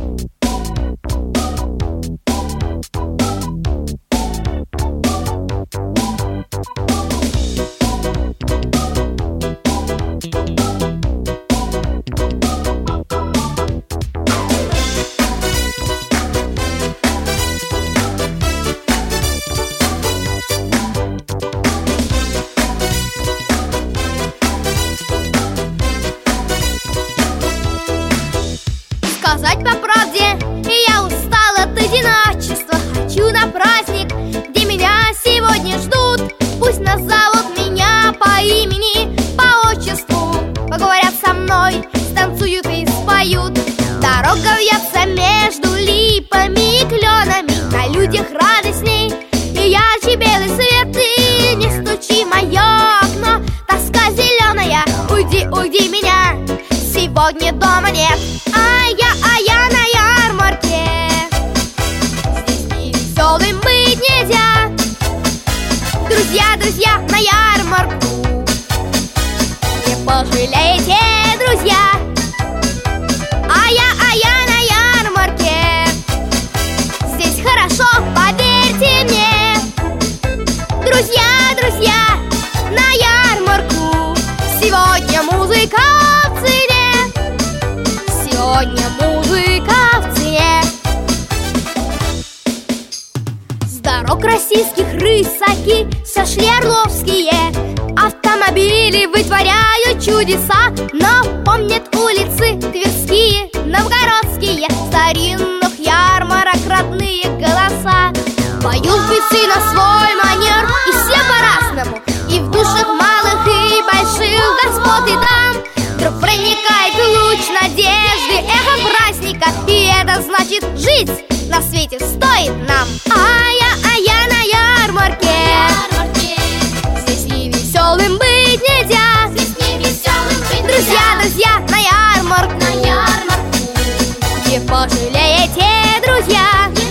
Сказать по правде, я устала от одиночества. Хочу на праздник, где меня сегодня ждут. Пусть назовут меня по имени, по отчеству, поговорят со мной, станцуют и споют. Дорога вьется между липами и кленами, на людях радостней и ярче белый свет. И не стучи в мое окно, тоска зеленая, уйди, уйди меня, сегодня дома нет. А я на ярмарке, здесь не веселым быть нельзя. Друзья, друзья, на ярмарку не пожалеете, друзья. А я на ярмарке, здесь хорошо, поверьте мне. Друзья, друзья, на ярмарку, сегодня музыка в цене. Сегодня музыка в цене. С дорог российских рысаки сошли орловские автомобили, вытворяют чудеса. Но помнят улицы тверские, новгородские, старинных ярмарок родные голоса. Поют певцы на свой манер, и все по-разному, и в душах малых и больших господ и дам вдруг проникает луч надежды, эхо праздника. И это значит, жить на свете стоит нам. А я на ярмарке, здесь не веселым быть нельзя. Друзья, друзья, на ярмарку не пожалеете, друзья.